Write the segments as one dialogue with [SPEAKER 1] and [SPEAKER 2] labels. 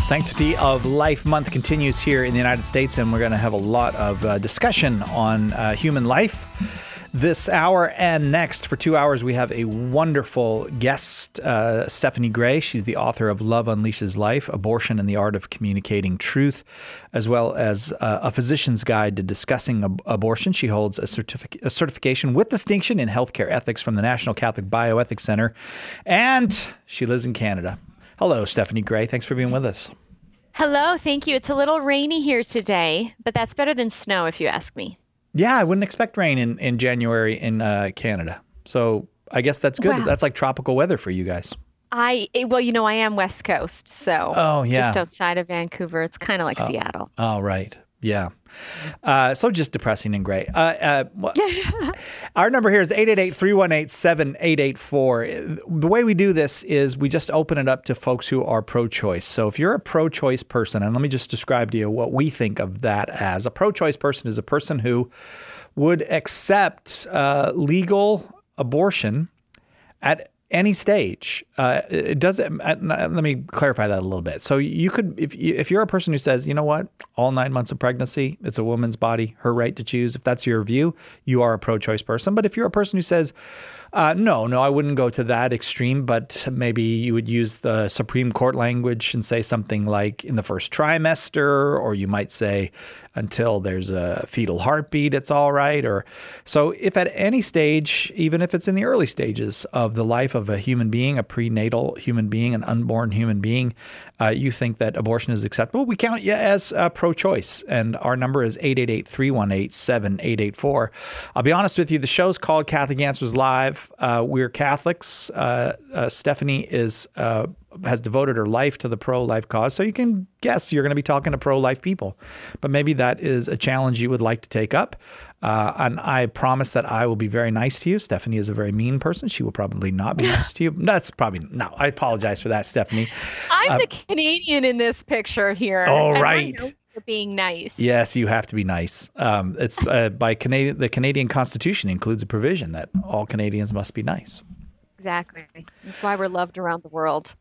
[SPEAKER 1] Sanctity of Life Month continues here in the United States, and we're going to have a lot of discussion on human life this hour and next. For 2 hours, we have a wonderful guest, Stephanie Gray. She's the author of Love Unleashes Life, Abortion and the Art of Communicating Truth, as well as a physician's guide to discussing abortion. She holds a certification with distinction in healthcare ethics from the National Catholic Bioethics Center, and she lives in Canada. Hello, Stephanie Gray. Thanks for being with us.
[SPEAKER 2] Hello. Thank you. It's a little rainy here today, but that's better than snow if you ask me.
[SPEAKER 1] Yeah, I wouldn't expect rain in January in Canada. So I guess that's good. Wow. That's like tropical weather for you guys.
[SPEAKER 2] I am West Coast, so just outside of Vancouver. It's kind of like Seattle.
[SPEAKER 1] Oh, right. Yeah. So just depressing and gray. Our number here is 888-318-7884. The way we do this is we just open it up to folks who are pro-choice. So if you're a pro-choice person, and let me just describe to you what we think of that as. A pro-choice person is a person who would accept legal abortion at any stage. It doesn't. Let me clarify that a little bit. So you could, if you're a person who says, you know what, all 9 months of pregnancy, it's a woman's body, her right to choose. If that's your view, you are a pro-choice person. But if you're a person who says, no, I wouldn't go to that extreme, but maybe you would use the Supreme Court language and say something like in the first trimester, or you might say until there's a fetal heartbeat, it's all right. Or so if at any stage, even if it's in the early stages of the life of a human being, a prenatal human being, an unborn human being, you think that abortion is acceptable, we count you as pro-choice. And our number is 888-318-7884. I'll be honest with you, the show's called Catholic Answers Live. We're Catholics. Stephanie has devoted her life to the pro-life cause. So you can guess you're going to be talking to pro-life people. But maybe that is a challenge you would like to take up. And I promise that I will be very nice to you. Stephanie is a very mean person. She will probably not be nice to you. That's probably, no, I apologize for that, Stephanie.
[SPEAKER 2] I'm the Canadian in this picture here.
[SPEAKER 1] Oh, right.
[SPEAKER 2] For being nice.
[SPEAKER 1] Yes, you have to be nice. It's by the Canadian Constitution includes a provision that all Canadians must be nice.
[SPEAKER 2] Exactly. That's why we're loved around the world.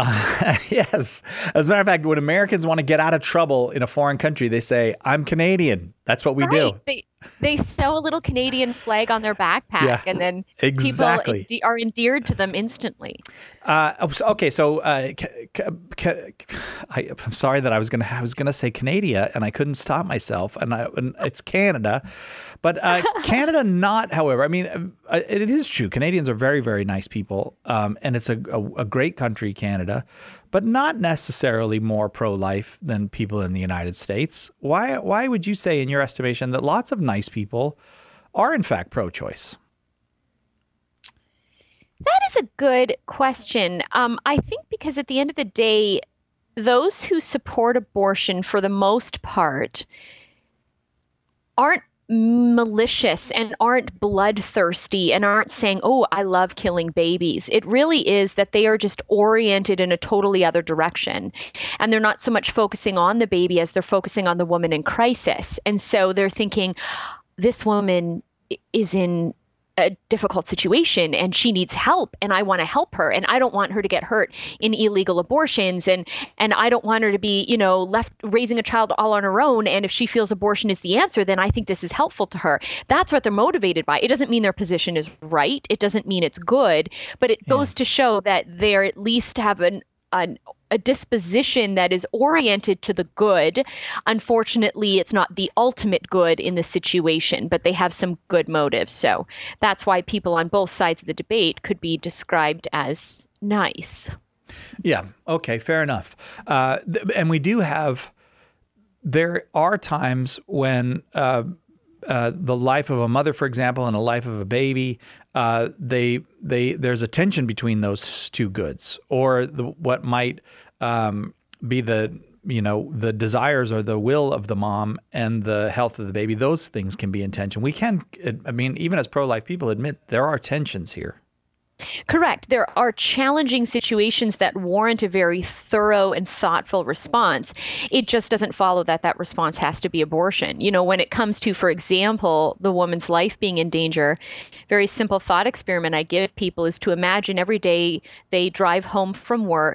[SPEAKER 1] Yes. As a matter of fact, when Americans want to get out of trouble in a foreign country, they say, I'm Canadian. That's what we do.
[SPEAKER 2] They sew a little Canadian flag on their backpack, and then people are endeared to them instantly.
[SPEAKER 1] Okay, so I'm sorry that I was gonna say Canada, and I couldn't stop myself, and it's Canada, but Canada not. However, I mean, it is true. Canadians are very, very nice people, and it's a great country, Canada, but not necessarily more pro-life than people in the United States. Why would you say, in your estimation, that lots of nice people are in fact pro-choice?
[SPEAKER 2] That is a good question. I think because at the end of the day, those who support abortion for the most part aren't malicious and aren't bloodthirsty and aren't saying, oh, I love killing babies. It really is that they are just oriented in a totally other direction. And they're not so much focusing on the baby as they're focusing on the woman in crisis. And so they're thinking, this woman is in a difficult situation and she needs help, and I want to help her, and I don't want her to get hurt in illegal abortions, and I don't want her to be, left raising a child all on her own, and if she feels abortion is the answer, then I think this is helpful to her. That's what they're motivated by. It doesn't mean their position is right. It doesn't mean it's good, but it goes to show that they're at least have a disposition that is oriented to the good. Unfortunately, it's not the ultimate good in the situation, but they have some good motives. So that's why people on both sides of the debate could be described as nice.
[SPEAKER 1] Yeah. Okay. Fair enough. And we do have, there are times when the life of a mother, for example, and a life of a baby, there's a tension between those two goods, or what might be the desires or the will of the mom and the health of the baby. Those things can be in tension. We can, even as pro-life people, admit there are tensions here.
[SPEAKER 2] Correct. There are challenging situations that warrant a very thorough and thoughtful response. It just doesn't follow that that response has to be abortion. When it comes to, for example, the woman's life being in danger, very simple thought experiment I give people is to imagine every day they drive home from work.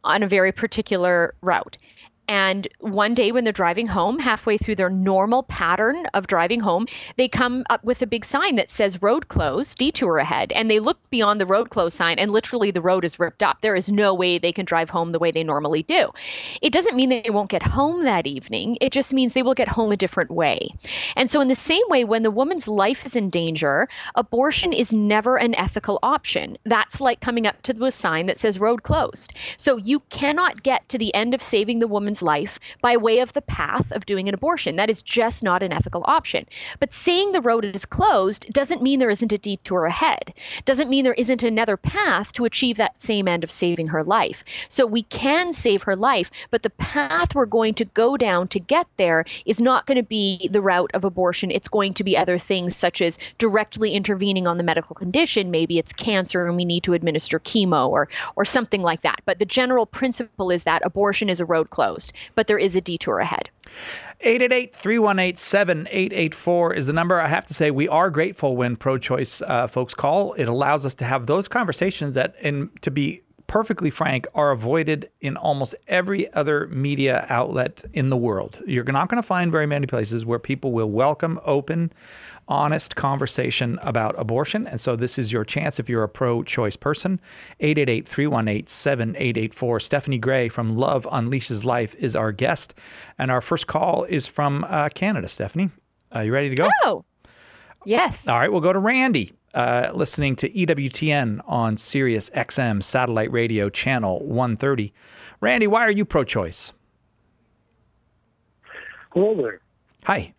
[SPEAKER 2] on a very particular route. And one day when they're driving home, halfway through their normal pattern of driving home, they come up with a big sign that says road closed, detour ahead. And they look beyond the road closed sign and literally the road is ripped up. There is no way they can drive home the way they normally do. It doesn't mean they won't get home that evening. It just means they will get home a different way. And so in the same way, when the woman's life is in danger, abortion is never an ethical option. That's like coming up to a sign that says road closed. So you cannot get to the end of saving the woman's life by way of the path of doing an abortion. That is just not an ethical option. But saying the road is closed doesn't mean there isn't a detour ahead. Doesn't mean there isn't another path to achieve that same end of saving her life. So we can save her life, but the path we're going to go down to get there is not going to be the route of abortion. It's going to be other things such as directly intervening on the medical condition. Maybe it's cancer and we need to administer chemo or something like that. But the general principle is that abortion is a road closed, but there is a detour ahead.
[SPEAKER 1] 888-318-7884 is the number. I have to say, we are grateful when pro-choice folks call. It allows us to have those conversations that, and to be perfectly frank, are avoided in almost every other media outlet in the world. You're not going to find very many places where people will welcome open, honest conversation about abortion. And so this is your chance if you're a pro-choice person. 888-318-7884. Stephanie Gray from Love Unleashes Life is our guest. And our first call is from Canada. Stephanie, are you ready to go?
[SPEAKER 2] Oh, yes.
[SPEAKER 1] All right, we'll go to Randy. Listening to EWTN on Sirius XM Satellite Radio Channel 130. Randy, why are you pro-choice?
[SPEAKER 3] Hello there.
[SPEAKER 1] Hi.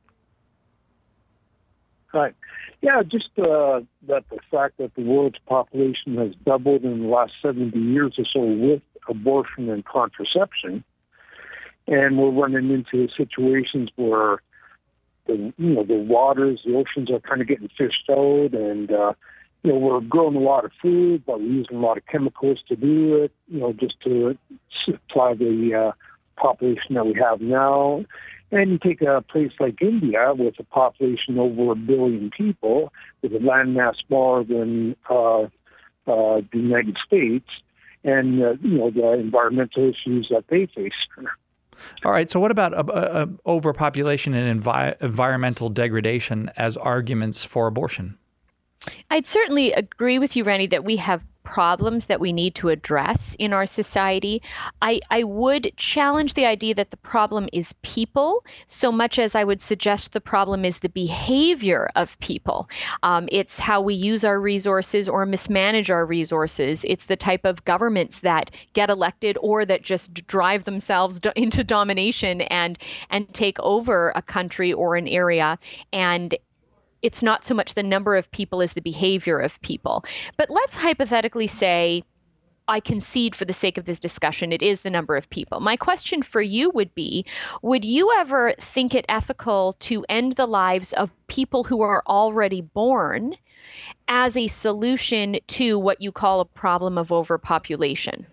[SPEAKER 3] Hi. Yeah, just that the fact that the world's population has doubled in the last 70 years or so with abortion and contraception, and we're running into situations where the waters, the oceans are kind of getting fished out, and we're growing a lot of food, but we're using a lot of chemicals to do it, just to supply the population that we have now. And you take a place like India with a population over 1 billion people, with a landmass smaller than the United States, and the environmental issues that they face.
[SPEAKER 1] All right. So what about overpopulation and environmental degradation as arguments for abortion?
[SPEAKER 2] I'd certainly agree with you, Randy, that we have problems that we need to address in our society. I would challenge the idea that the problem is people so much as I would suggest the problem is the behavior of people. It's how we use our resources or mismanage our resources. It's the type of governments that get elected or that just drive themselves into domination and take over a country or an area. And it's not so much the number of people as the behavior of people. But let's hypothetically say, I concede for the sake of this discussion, it is the number of people. My question for you would be, would you ever think it ethical to end the lives of people who are already born as a solution to what you call a problem of overpopulation?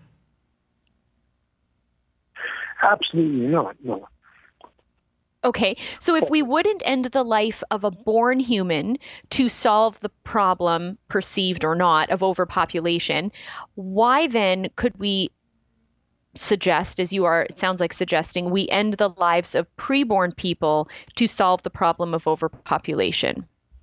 [SPEAKER 3] Absolutely not, no.
[SPEAKER 2] Okay, so if we wouldn't end the life of a born human to solve the problem, perceived or not, of overpopulation, why then could we suggest, as you are, it sounds like suggesting, we end the lives of preborn people to solve the problem of overpopulation?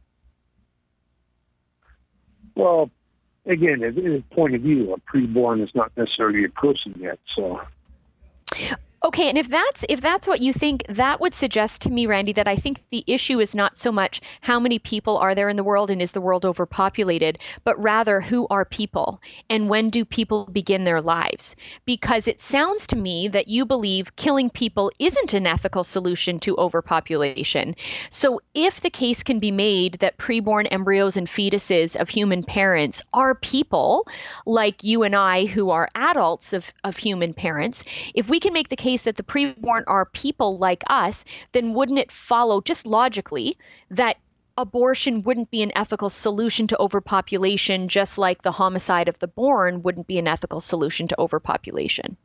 [SPEAKER 3] Well, again, in a point of view, a preborn is not necessarily a person yet, so...
[SPEAKER 2] Okay, and if that's what you think, that would suggest to me, Randy, that I think the issue is not so much how many people are there in the world and is the world overpopulated, but rather who are people and when do people begin their lives? Because it sounds to me that you believe killing people isn't an ethical solution to overpopulation. So if the case can be made that preborn embryos and fetuses of human parents are people, like you and I who are adults of human parents, if we can make the case that the preborn are people like us, then wouldn't it follow just logically that abortion wouldn't be an ethical solution to overpopulation, just like the homicide of the born wouldn't be an ethical solution to overpopulation?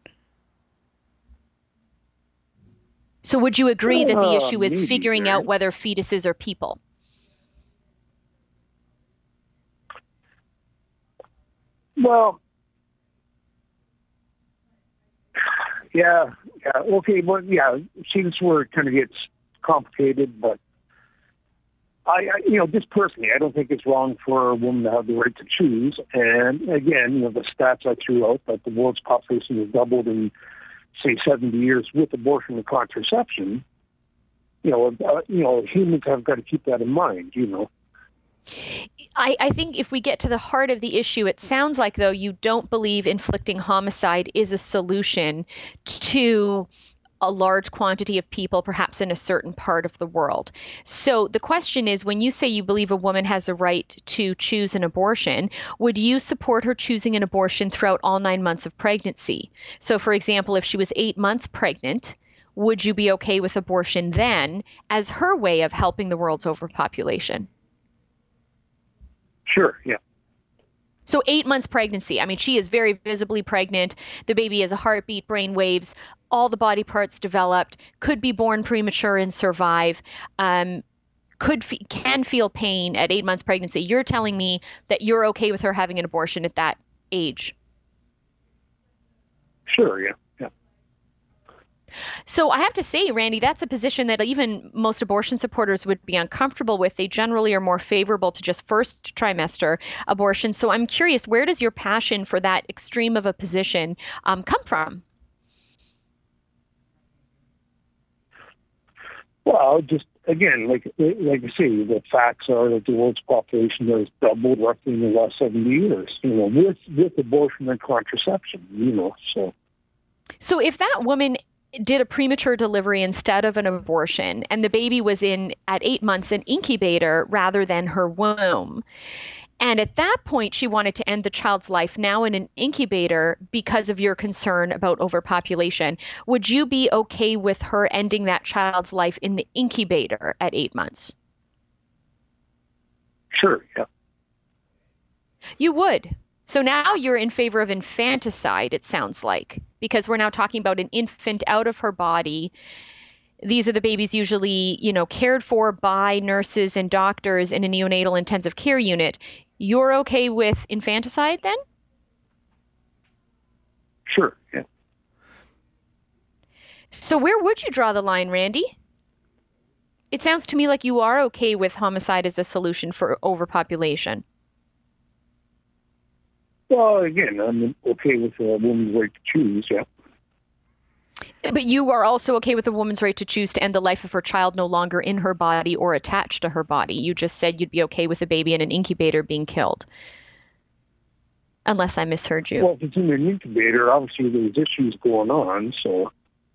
[SPEAKER 2] So would you agree that the issue is figuring out whether fetuses are people?
[SPEAKER 3] Well, Yeah. Okay, well, yeah, seems where it kind of gets complicated, but just personally, I don't think it's wrong for a woman to have the right to choose. And again, the stats I threw out that the world's population has doubled in, say, 70 years with abortion and contraception. Humans have got to keep that in mind.
[SPEAKER 2] I think if we get to the heart of the issue, it sounds like, though, you don't believe inflicting homicide is a solution to a large quantity of people, perhaps in a certain part of the world. So the question is, when you say you believe a woman has a right to choose an abortion, would you support her choosing an abortion throughout all 9 months of pregnancy? So, for example, if she was 8 months pregnant, would you be okay with abortion then as her way of helping the world's overpopulation?
[SPEAKER 3] Sure, yeah.
[SPEAKER 2] So 8 months pregnancy. I mean, she is very visibly pregnant. The baby has a heartbeat, brain waves, all the body parts developed, could be born premature and survive, can feel pain at 8 months pregnancy. You're telling me that you're okay with her having an abortion at that age?
[SPEAKER 3] Sure, yeah.
[SPEAKER 2] So I have to say, Randy, that's a position that even most abortion supporters would be uncomfortable with. They generally are more favorable to just first trimester abortion. So I'm curious, where does your passion for that extreme of a position come from?
[SPEAKER 3] Well, just again, like you say, the facts are that the world's population has doubled roughly in the last 70 years. With abortion and contraception.
[SPEAKER 2] So if that woman did a premature delivery instead of an abortion, and the baby was at 8 months an incubator rather than her womb, and at that point she wanted to end the child's life now in an incubator because of your concern about overpopulation, would you be okay with her ending that child's life in the incubator at 8 months?
[SPEAKER 3] Sure, yeah.
[SPEAKER 2] You would. So now you're in favor of infanticide, it sounds like, because we're now talking about an infant out of her body. These are the babies usually, cared for by nurses and doctors in a neonatal intensive care unit. You're okay with infanticide then?
[SPEAKER 3] Sure, yeah.
[SPEAKER 2] So where would you draw the line, Randy? It sounds to me like you are okay with homicide as a solution for overpopulation.
[SPEAKER 3] Well, again, I'm okay with a woman's right to choose, yeah.
[SPEAKER 2] But you are also okay with a woman's right to choose to end the life of her child no longer in her body or attached to her body. You just said you'd be okay with a baby in an incubator being killed. Unless I misheard you.
[SPEAKER 3] Well, if it's in an incubator, obviously there's issues going on, so...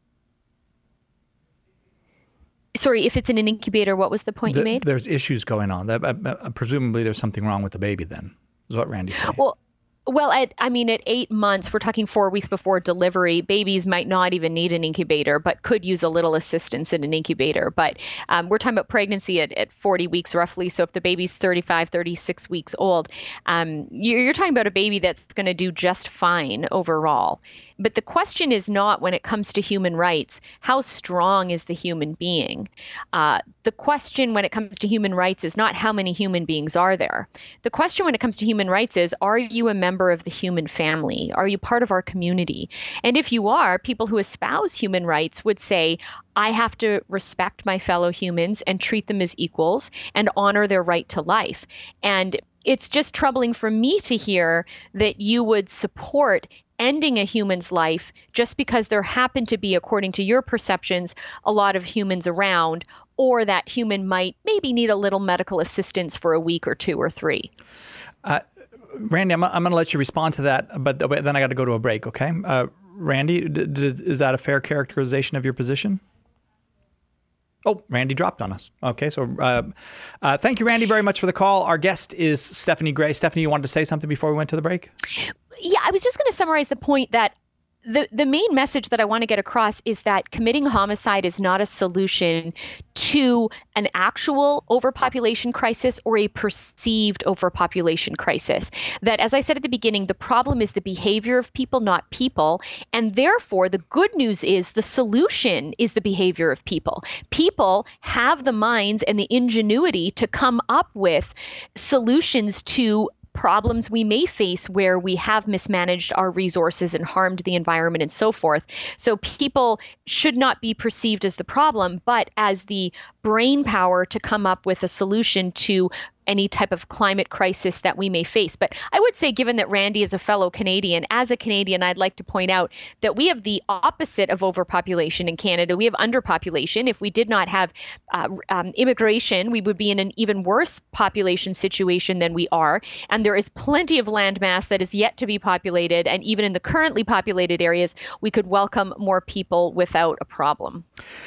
[SPEAKER 2] Sorry, if it's in an incubator, what was the point you made?
[SPEAKER 1] There's issues going on. Presumably there's something wrong with the baby then, is what Randy's saying.
[SPEAKER 2] Well, at 8 months, we're talking 4 weeks before delivery, babies might not even need an incubator, but could use a little assistance in an incubator. But we're talking about pregnancy at 40 weeks roughly. So if the baby's 35, 36 weeks old, you're talking about a baby that's going to do just fine overall. But the question is not, when it comes to human rights, how strong is the human being? The question when it comes to human rights is not how many human beings are there. The question when it comes to human rights is, are you a member of the human family? Are you part of our community? And if you are, people who espouse human rights would say, I have to respect my fellow humans and treat them as equals and honor their right to life. And it's just troubling for me to hear that you would support ending a human's life just because there happen to be, according to your perceptions, a lot of humans around, or that human might maybe need a little medical assistance for a week or 2 or 3.
[SPEAKER 1] Randy, I'm going to let you respond to that, but then I got to go to a break, okay? Randy, is that a fair characterization of your position? Oh, Randy dropped on us. Okay, so thank you, Randy, very much for the call. Our guest is Stephanie Gray. Stephanie, you wanted to say something before we went to the break?
[SPEAKER 2] Yeah, I was just going to summarize the point that the main message that I want to get across is that committing homicide is not a solution to an actual overpopulation crisis or a perceived overpopulation crisis. That, as I said at the beginning, the problem is the behavior of people, not people. And therefore, the good news is the solution is the behavior of people. People have the minds and the ingenuity to come up with solutions to problems we may face where we have mismanaged our resources and harmed the environment and so forth. So people should not be perceived as the problem, but as the brain power to come up with a solution to any type of climate crisis that we may face. But I would say, given that Randy is a fellow Canadian, as a Canadian, I'd like to point out that we have the opposite of overpopulation in Canada. We have underpopulation. If we did not have immigration, we would be in an even worse population situation than we are. And there is plenty of land mass that is yet to be populated. And even in the currently populated areas, we could welcome more people without a problem.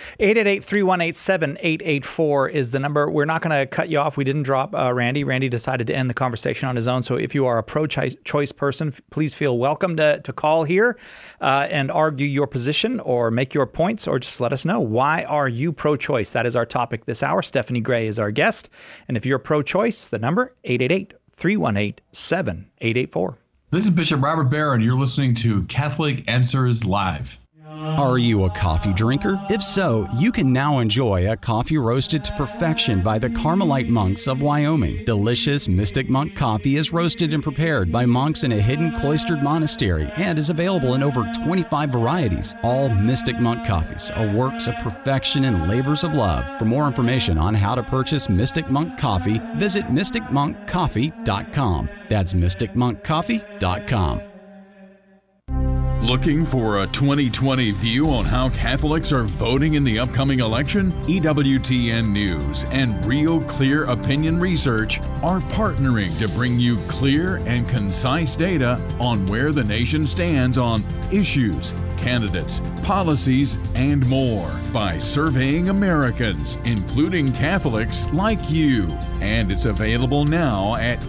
[SPEAKER 1] 888-318-7884 is the number. We're not going to cut you off. We didn't drop Randy. Randy decided to end the conversation on his own. So if you are a pro-choice person, please feel welcome to call here and argue your position or make your points, or just let us know. Why are you pro-choice? That is our topic this hour. Stephanie Gray is our guest. And if you're pro-choice, the number 888-318-7884.
[SPEAKER 4] This is Bishop Robert Barron. You're listening to Catholic Answers Live.
[SPEAKER 5] Are you a coffee drinker? If so, you can now enjoy a coffee roasted to perfection by the Carmelite monks of Wyoming. Delicious Mystic Monk coffee is roasted and prepared by monks in a hidden cloistered monastery and is available in over 25 varieties. All Mystic Monk coffees are works of perfection and labors of love. For more information on how to purchase Mystic Monk coffee, visit mysticmonkcoffee.com. That's mysticmonkcoffee.com.
[SPEAKER 6] Looking for a 2020 view on how Catholics are voting in the upcoming election? EWTN News and Real Clear Opinion Research are partnering to bring you clear and concise data on where the nation stands on issues, candidates, policies, and more by surveying Americans, including Catholics like you. And it's available now at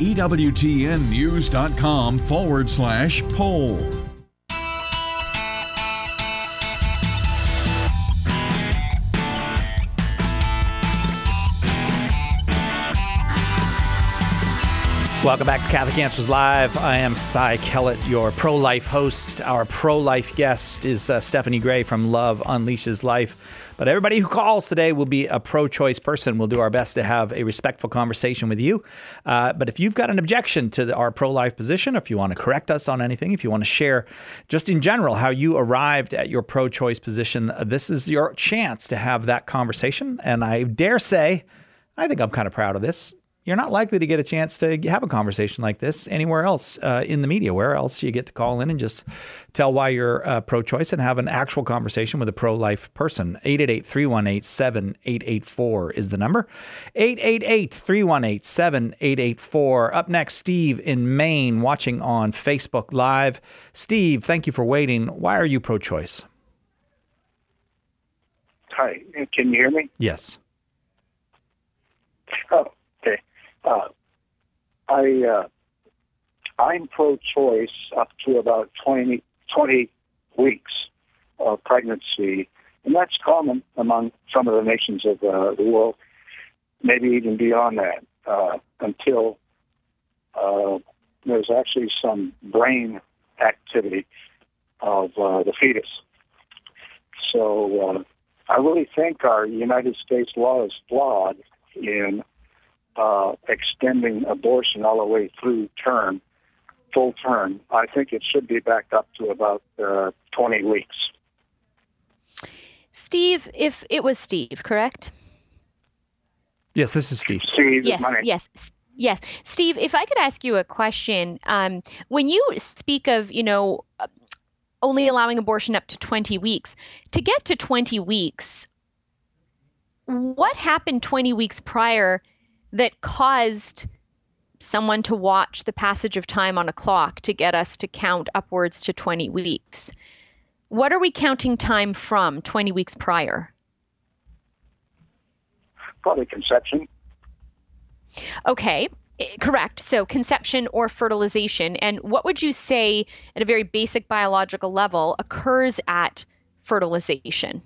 [SPEAKER 6] EWTNnews.com/poll.
[SPEAKER 1] Welcome back to Catholic Answers Live. I am Cy Kellett, your pro-life host. Our pro-life guest is Stephanie Gray from Love Unleashes Life. But everybody who calls today will be a pro-choice person. We'll do our best to have a respectful conversation with you. But if you've got an objection to our pro-life position, if you want to correct us on anything, if you want to share just in general how you arrived at your pro-choice position, this is your chance to have that conversation. And I dare say, I think I'm kind of proud of this. You're not likely to get a chance to have a conversation like this anywhere else in the media. Where else you get to call in and just tell why you're pro-choice and have an actual conversation with a pro-life person. 888-318-7884 is the number. 888-318-7884. Up next, Steve in Maine watching on Facebook Live. Steve, thank you for waiting. Why are you pro-choice?
[SPEAKER 3] Hi, can you hear me?
[SPEAKER 1] Yes.
[SPEAKER 3] Oh, okay. I'm pro-choice up to about 20 weeks of pregnancy, and that's common among some of the nations of the world, maybe even beyond that, until there's actually some brain activity of the fetus. So I really think our United States law is flawed in extending abortion all the way through full term. I think it should be backed up to about 20 weeks.
[SPEAKER 2] Steve, if it was Steve, correct?
[SPEAKER 1] Yes, this is Steve.
[SPEAKER 3] Steve,
[SPEAKER 2] Yes. Steve, if I could ask you a question. When you speak of, only allowing abortion up to 20 weeks, to get to 20 weeks, what happened 20 weeks prior that caused someone to watch the passage of time on a clock to get us to count upwards to 20 weeks? What are we counting time from 20 weeks prior?
[SPEAKER 3] Probably conception.
[SPEAKER 2] Okay, correct. So conception or fertilization. And what would you say at a very basic biological level occurs at fertilization?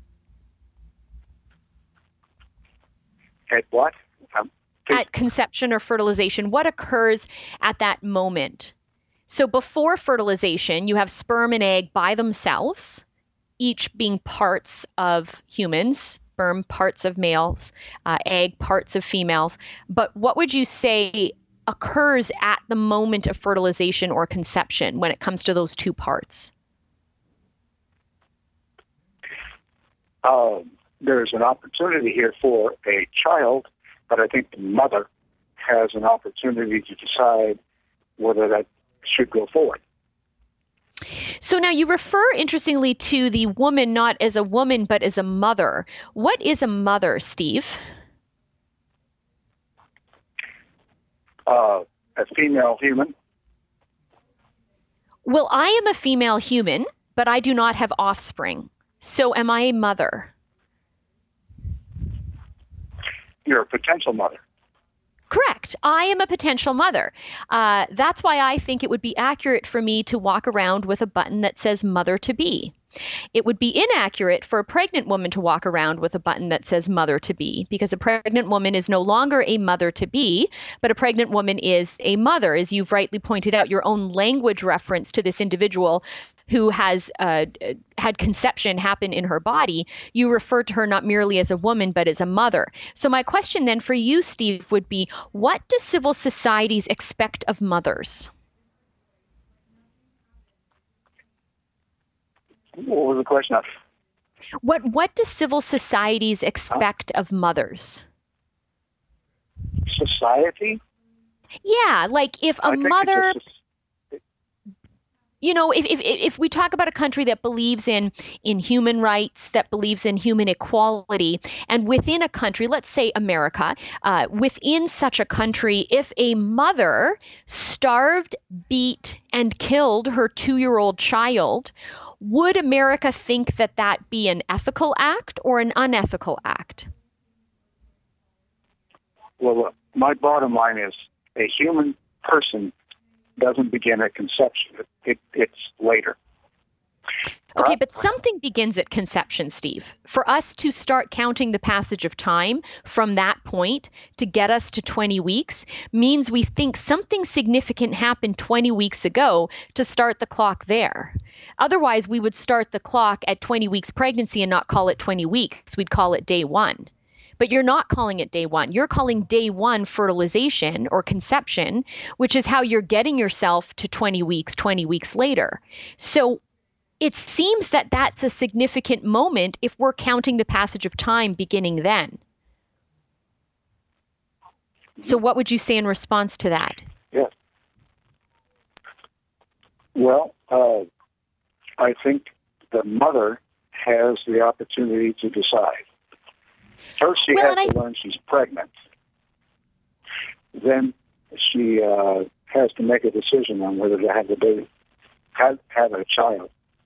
[SPEAKER 3] At what?
[SPEAKER 2] At conception or fertilization, what occurs at that moment? So before fertilization, you have sperm and egg by themselves, each being parts of humans, sperm parts of males, egg parts of females. But what would you say occurs at the moment of fertilization or conception when it comes to those two parts?
[SPEAKER 3] There's an opportunity here for a child, but I think the mother has an opportunity to decide whether that should go forward.
[SPEAKER 2] So now you refer, interestingly, to the woman not as a woman, but as a mother. What is a mother, Steve?
[SPEAKER 3] A female human.
[SPEAKER 2] Well, I am a female human, but I do not have offspring. So am I a mother?
[SPEAKER 3] You're a potential mother.
[SPEAKER 2] Correct. I am a potential mother. That's why I think it would be accurate for me to walk around with a button that says mother to be. It would be inaccurate for a pregnant woman to walk around with a button that says mother to be, because a pregnant woman is no longer a mother to be, but a pregnant woman is a mother. As you've rightly pointed out, your own language reference to this individual who has had conception happen in her body, you refer to her not merely as a woman, but as a mother. So my question then for you, Steve, would be, what do civil societies expect of mothers?
[SPEAKER 3] What was the question?
[SPEAKER 2] What do civil societies expect of mothers?
[SPEAKER 3] Society?
[SPEAKER 2] Yeah, like if a mother... You know, if we talk about a country that believes in human rights, that believes in human equality, and within a country, let's say America, within such a country, if a mother starved, beat, and killed her 2-year-old child, would America think that that be an ethical act or an unethical act?
[SPEAKER 3] Well, my bottom line is a human person doesn't begin at conception. It's later.
[SPEAKER 2] Okay, but something begins at conception, Steve. For us to start counting the passage of time from that point to get us to 20 weeks means we think something significant happened 20 weeks ago to start the clock there. Otherwise, we would start the clock at 20 weeks pregnancy and not call it 20 weeks. We'd call it day one. But you're not calling it day one. You're calling day one fertilization or conception, which is how you're getting yourself to 20 weeks later. So it seems that that's a significant moment if we're counting the passage of time beginning then. So what would you say in response to that?
[SPEAKER 3] Yes. Well, I think the mother has the opportunity to decide. First, she has to learn she's pregnant. Then she has to make a decision on whether to have the baby, have a child.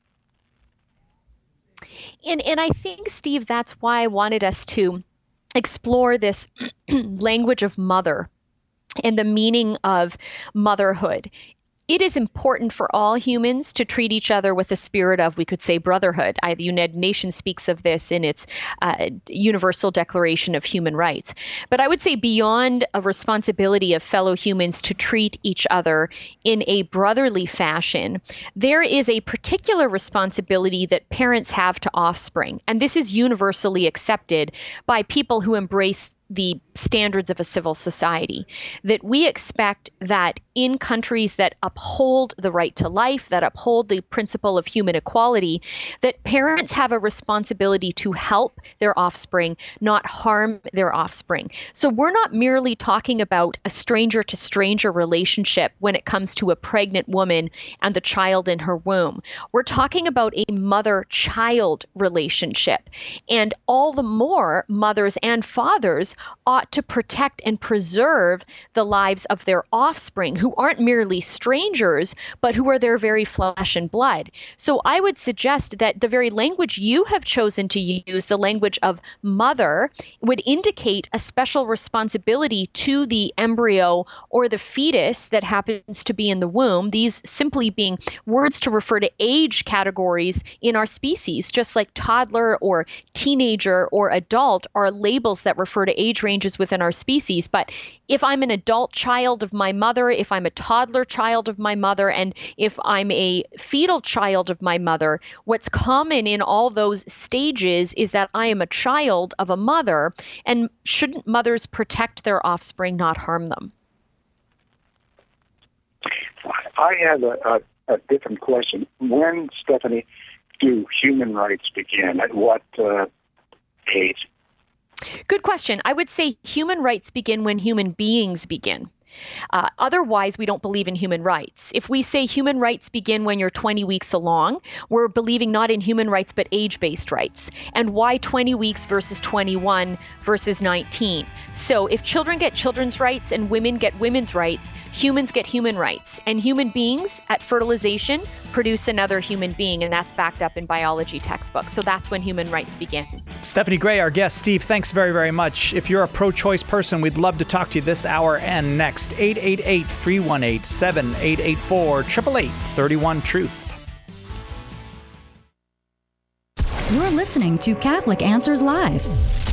[SPEAKER 2] And I think, Steve, that's why I wanted us to explore this language of mother and the meaning of motherhood. It is important for all humans to treat each other with a spirit of, we could say, brotherhood. The United Nations speaks of this in its Universal Declaration of Human Rights. But I would say beyond a responsibility of fellow humans to treat each other in a brotherly fashion, there is a particular responsibility that parents have to offspring. And this is universally accepted by people who embrace the standards of a civil society, that we expect that in countries that uphold the right to life, that uphold the principle of human equality, that parents have a responsibility to help their offspring, not harm their offspring. So we're not merely talking about a stranger to stranger relationship when it comes to a pregnant woman and the child in her womb. We're talking about a mother-child relationship. And all the more mothers and fathers ought to protect and preserve the lives of their offspring, who aren't merely strangers, but who are their very flesh and blood. So I would suggest that the very language you have chosen to use, the language of mother, would indicate a special responsibility to the embryo or the fetus that happens to be in the womb, these simply being words to refer to age categories in our species, just like toddler or teenager or adult are labels that refer to age ranges within our species. But if I'm an adult child of my mother, if I'm a toddler child of my mother, and if I'm a fetal child of my mother, what's common in all those stages is that I am a child of a mother, and shouldn't mothers protect their offspring, not harm them?
[SPEAKER 3] I have a different question. When, Stephanie, do human rights begin? At what age?
[SPEAKER 2] Good question. I would say human rights begin when human beings begin. Otherwise, we don't believe in human rights. If we say human rights begin when you're 20 weeks along, we're believing not in human rights, but age-based rights. And why 20 weeks versus 21 versus 19? So if children get children's rights and women get women's rights, humans get human rights. And human beings at fertilization produce another human being, and that's backed up in biology textbooks. So that's when human rights begin.
[SPEAKER 1] Stephanie Gray, our guest. Steve, thanks very, very much. If you're a pro-choice person, we'd love to talk to you this hour and next. 888-318-7884, 888-31-TRUTH.
[SPEAKER 7] You're listening to Catholic Answers Live.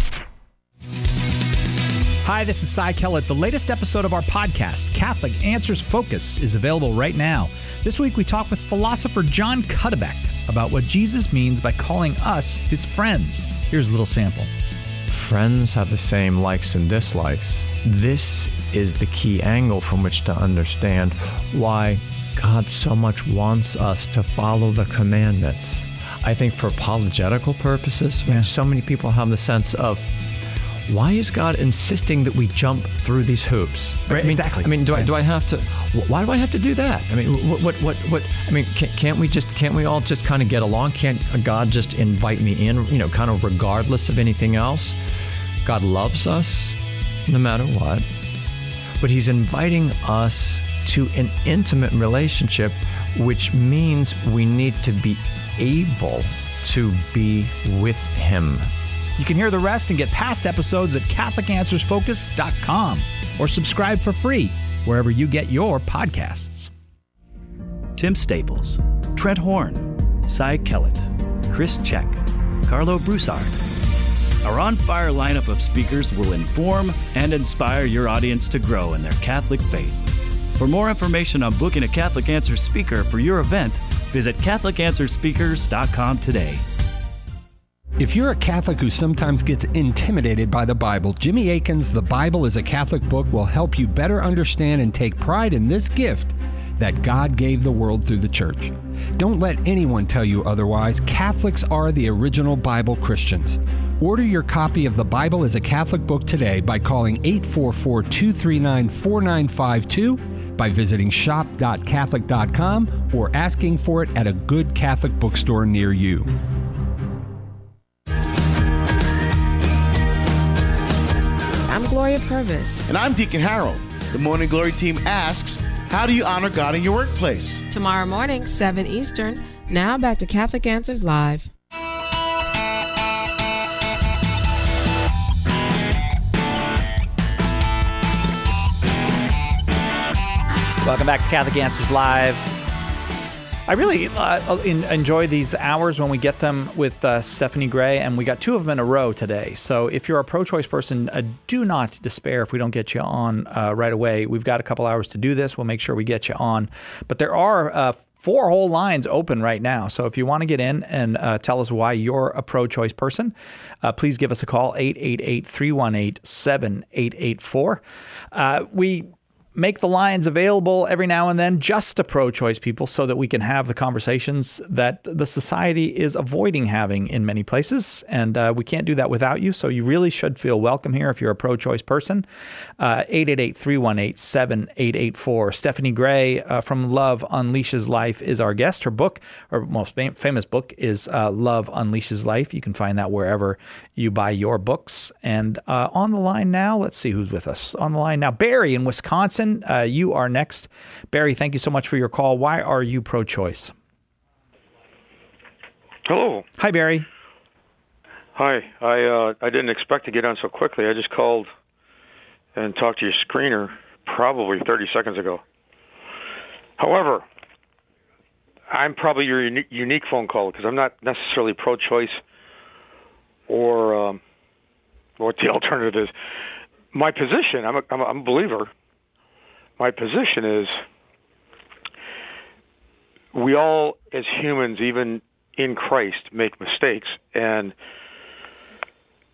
[SPEAKER 1] Hi, this is Cy Kellett. The latest episode of our podcast, Catholic Answers Focus, is available right now. This week we talk with philosopher John Cuddebeck about what Jesus means by calling us his friends. Here's a little sample.
[SPEAKER 8] Friends have the same likes and dislikes. This is the key angle from which to understand why God so much wants us to follow the commandments. I think for apologetical purposes, so many people have the sense of, why is God insisting that we jump through these hoops?
[SPEAKER 1] Right, exactly.
[SPEAKER 8] I mean, do I have to? Why do I have to do that? I mean, what? I mean, can't we all just kind of get along? Can't God just invite me in? Kind of regardless of anything else. God loves us, no matter what, but He's inviting us to an intimate relationship, which means we need to be able to be with Him.
[SPEAKER 1] You can hear the rest and get past episodes at CatholicAnswersFocus.com or subscribe for free wherever you get your podcasts.
[SPEAKER 9] Tim Staples, Trent Horn, Cy Kellett, Chris Check, Carlo Broussard. Our on-fire lineup of speakers will inform and inspire your audience to grow in their Catholic faith. For more information on booking a Catholic Answers speaker for your event, visit CatholicAnswersSpeakers.com today.
[SPEAKER 10] If you're a Catholic who sometimes gets intimidated by the Bible, Jimmy Akin's The Bible is a Catholic Book will help you better understand and take pride in this gift that God gave the world through the Church. Don't let anyone tell you otherwise. Catholics are the original Bible Christians. Order your copy of The Bible as a Catholic Book today by calling 844-239-4952, by visiting shop.catholic.com, or asking for it at a good Catholic bookstore near you.
[SPEAKER 11] I'm Gloria Purvis.
[SPEAKER 12] And I'm Deacon Harold. The Morning Glory team asks, how do you honor God in your workplace?
[SPEAKER 11] Tomorrow morning, 7 Eastern. Now back to Catholic Answers Live.
[SPEAKER 1] Welcome back to Catholic Answers Live. I really enjoy these hours when we get them with Stephanie Gray, and we got two of them in a row today. So if you're a pro-choice person, do not despair if we don't get you on right away. We've got a couple hours to do this. We'll make sure we get you on. But there are 4 whole lines open right now. So if you want to get in and tell us why you're a pro-choice person, please give us a call, 888-318-7884. We make the lines available every now and then just to pro-choice people so that we can have the conversations that the society is avoiding having in many places. And we can't do that without you. So you really should feel welcome here if you're a pro-choice person. 888-318-7884. Stephanie Gray from Love Unleashes Life is our guest. Her book, her most famous book, is Love Unleashes Life. You can find that wherever you buy your books. And on the line now, let's see who's with us. On the line now, Barry in Wisconsin. You are next. Barry, thank you so much for your call. Why are you pro-choice?
[SPEAKER 13] Hello.
[SPEAKER 1] Hi, Barry.
[SPEAKER 13] Hi. I didn't expect to get on so quickly. I just called and talked to your screener probably 30 seconds ago. However, I'm probably your unique phone call because I'm not necessarily pro-choice or what the alternative is. My position, I'm a believer. My position is we all, as humans, even in Christ, make mistakes. And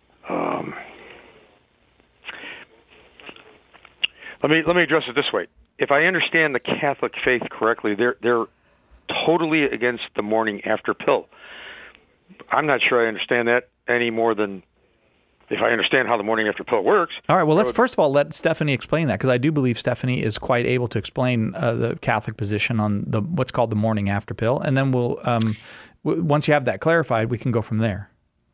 [SPEAKER 13] let me address it this way. if I understand the Catholic faith correctly, they're totally against the morning after pill. I'm not sure I understand that any more than if I understand how the morning after pill works.
[SPEAKER 1] All right, well, let's first of all let Stephanie explain that, because I do believe Stephanie is quite able to explain the Catholic position on what's called the morning after pill. And then we'll, once you have that clarified, we can go from there.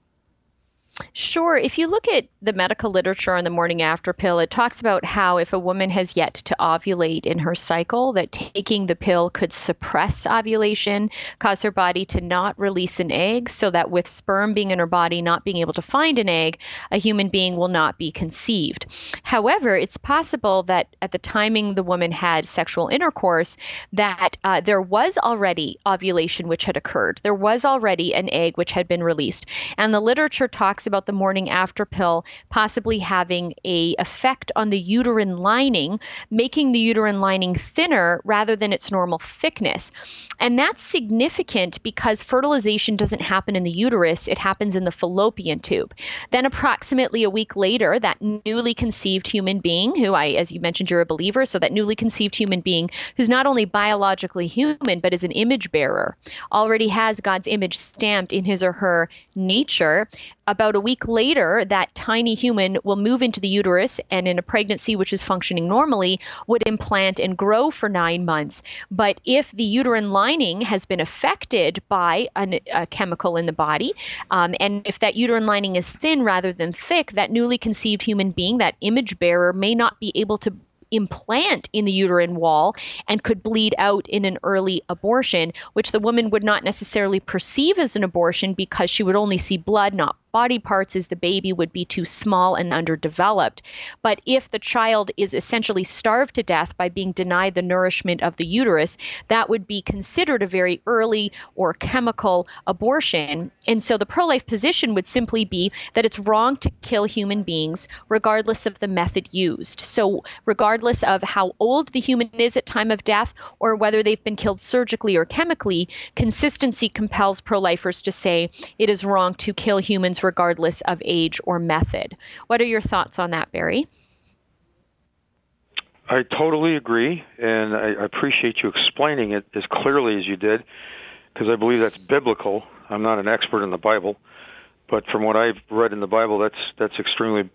[SPEAKER 2] Sure. If you look at the medical literature on the morning after pill, it talks about how if a woman has yet to ovulate in her cycle, that taking the pill could suppress ovulation, cause her body to not release an egg, so that with sperm being in her body, not being able to find an egg, a human being will not be conceived. However, it's possible that at the timing the woman had sexual intercourse, that there was already ovulation which had occurred. There was already an egg which had been released. And the literature talks about the morning after pill possibly having a effect on the uterine lining, making the uterine lining thinner rather than its normal thickness. And that's significant because fertilization doesn't happen in the uterus, it happens in the fallopian tube. Then approximately a week later, that newly conceived human being, who as you mentioned, you're a believer, so that newly conceived human being who's not only biologically human, but is an image bearer, already has God's image stamped in his or her nature. About a week later, that tiny human will move into the uterus, and in a pregnancy which is functioning normally, would implant and grow for 9 months. But if the uterine lining has been affected by a chemical in the body, and if that uterine lining is thin rather than thick, that newly conceived human being, that image bearer, may not be able to implant in the uterine wall and could bleed out in an early abortion, which the woman would not necessarily perceive as an abortion because she would only see blood, not body parts, as the baby would be too small and underdeveloped. But if the child is essentially starved to death by being denied the nourishment of the uterus, that would be considered a very early or chemical abortion. And so the pro-life position would simply be that it's wrong to kill human beings regardless of the method used. So regardless of how old the human is at time of death or whether they've been killed surgically or chemically, consistency compels pro-lifers to say it is wrong to kill humans regardless of age or method. What are your thoughts on that, Barry?
[SPEAKER 13] I totally agree, and I appreciate you explaining it as clearly as you did, because I believe that's biblical. I'm not an expert in the Bible, but from what I've read in the Bible, that's extremely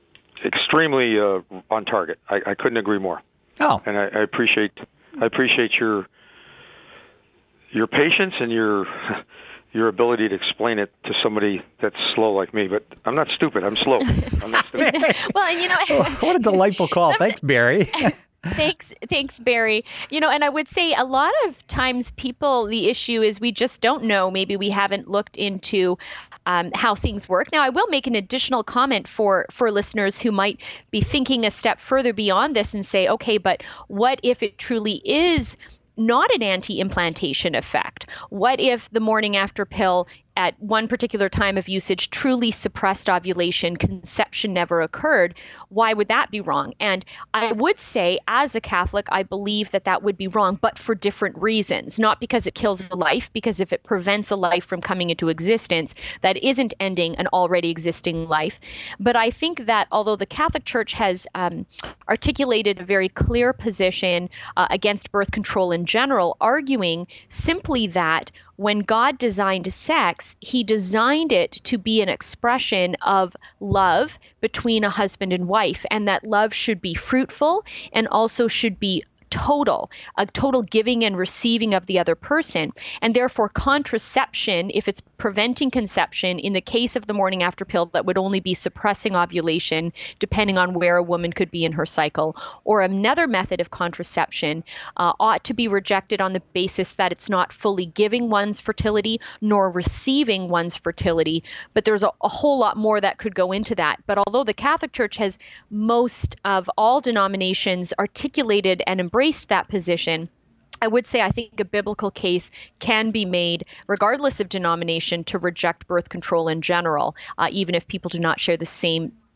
[SPEAKER 13] on target. I couldn't agree more.
[SPEAKER 1] Oh,
[SPEAKER 13] and I appreciate your patience and your ability to explain it to somebody that's slow like me. But I'm not stupid. I'm slow. I'm not stupid.
[SPEAKER 2] Well,
[SPEAKER 1] what a delightful call. Thanks, Barry.
[SPEAKER 2] Thanks, Barry. And I would say a lot of times the issue is we just don't know. Maybe we haven't looked into how things work. Now, I will make an additional comment for listeners who might be thinking a step further beyond this and say, okay, but what if it truly is not an anti-implantation effect? What if the morning after pill at one particular time of usage truly suppressed ovulation, conception never occurred? Why would that be wrong? And I would say, as a Catholic, I believe that would be wrong, but for different reasons. Not because it kills a life, because if it prevents a life from coming into existence, that isn't ending an already existing life. But I think that although the Catholic Church has articulated a very clear position against birth control in general, arguing simply that when God designed sex, he designed it to be an expression of love between a husband and wife, and that love should be fruitful and also should be a total giving and receiving of the other person. And therefore contraception, if it's preventing conception, in the case of the morning after pill, that would only be suppressing ovulation depending on where a woman could be in her cycle, or another method of contraception ought to be rejected on the basis that it's not fully giving one's fertility nor receiving one's fertility. But there's a whole lot more that could go into that. But although the Catholic Church has most of all denominations articulated and embraced that position, I would say I think a biblical case can be made, regardless of denomination, to reject birth control in general, even if people do not share the same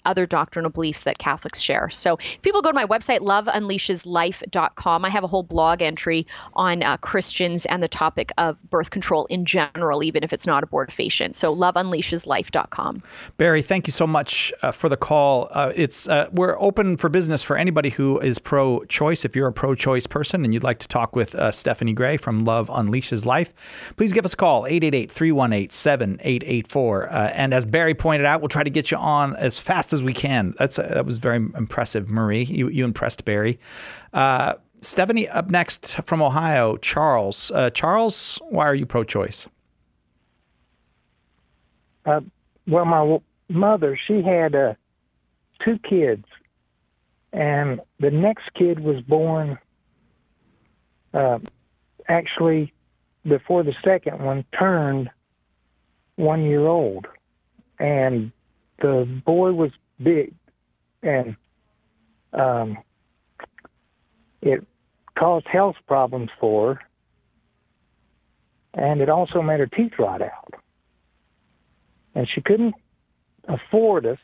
[SPEAKER 2] other doctrinal beliefs that Catholics share. So if people go to my website, loveunleasheslife.com, I have a whole blog entry on Christians and the topic of birth control in general, even if it's not abortifacient. So loveunleasheslife.com.
[SPEAKER 1] Barry, thank you so much for the call. We're open for business for anybody who is pro-choice. If you're a pro-choice person and you'd like to talk with Stephanie Gray from Love Unleashes Life, please give us a call, 888-318-7884. And as Barry pointed out, we'll try to get you on as fast as we can. That was very impressive, Marie. You impressed Barry. Stephanie, up next from Ohio, Charles. Charles, why are you pro-choice?
[SPEAKER 14] Well, my mother, she had 2 kids, and the next kid was born actually before the second one turned 1 year old. And the boy was big, and it caused health problems for her, and it also made her teeth rot out. And she couldn't afford us,